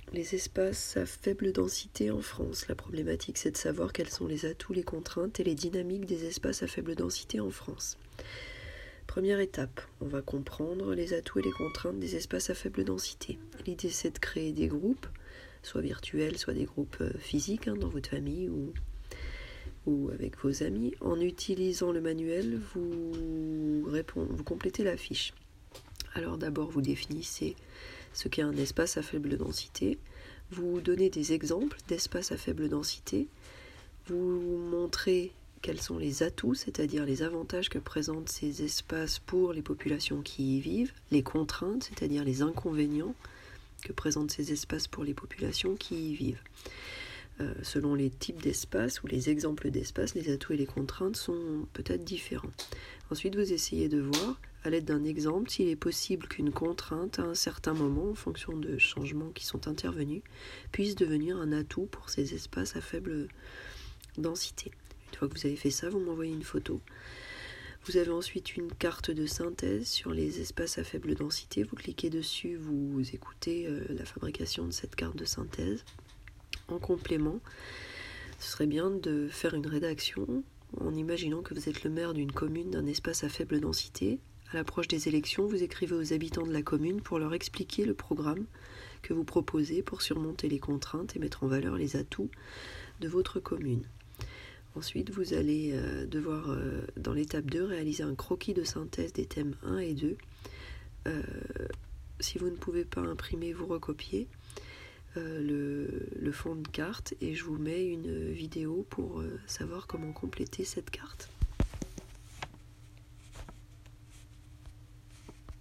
Les espaces à faible densité en France. La problématique, c'est de savoir quels sont les atouts, les contraintes et les dynamiques des espaces à faible densité en France. Première étape, on va comprendre les atouts et les contraintes des espaces à faible densité. L'idée, c'est de créer des groupes, soit virtuels, soit des groupes physiques, dans votre famille ou avec vos amis. En utilisant le manuel, vous complétez la fiche. Alors d'abord, vous définissez ce qu'est un espace à faible densité. Vous donnez des exemples d'espaces à faible densité. Vous montrez quels sont les atouts, c'est-à-dire les avantages que présentent ces espaces pour les populations qui y vivent, les contraintes, c'est-à-dire les inconvénients que présentent ces espaces pour les populations qui y vivent. Selon les types d'espaces ou les exemples d'espaces, les atouts et les contraintes sont peut-être différents. Ensuite, vous essayez de voir, à l'aide d'un exemple, s'il est possible qu'une contrainte, à un certain moment, en fonction de changements qui sont intervenus, puisse devenir un atout pour ces espaces à faible densité. Une fois que vous avez fait ça, vous m'envoyez une photo. Vous avez ensuite une carte de synthèse sur les espaces à faible densité. Vous cliquez dessus, vous écoutez la fabrication de cette carte de synthèse. En complément, ce serait bien de faire une rédaction en imaginant que vous êtes le maire d'une commune d'un espace à faible densité. À l'approche des élections, vous écrivez aux habitants de la commune pour leur expliquer le programme que vous proposez pour surmonter les contraintes et mettre en valeur les atouts de votre commune. Ensuite, vous allez devoir, dans l'étape 2, réaliser un croquis de synthèse des thèmes 1 et 2. Si vous ne pouvez pas imprimer, vous recopiez le fond de carte et je vous mets une vidéo pour savoir comment compléter cette carte.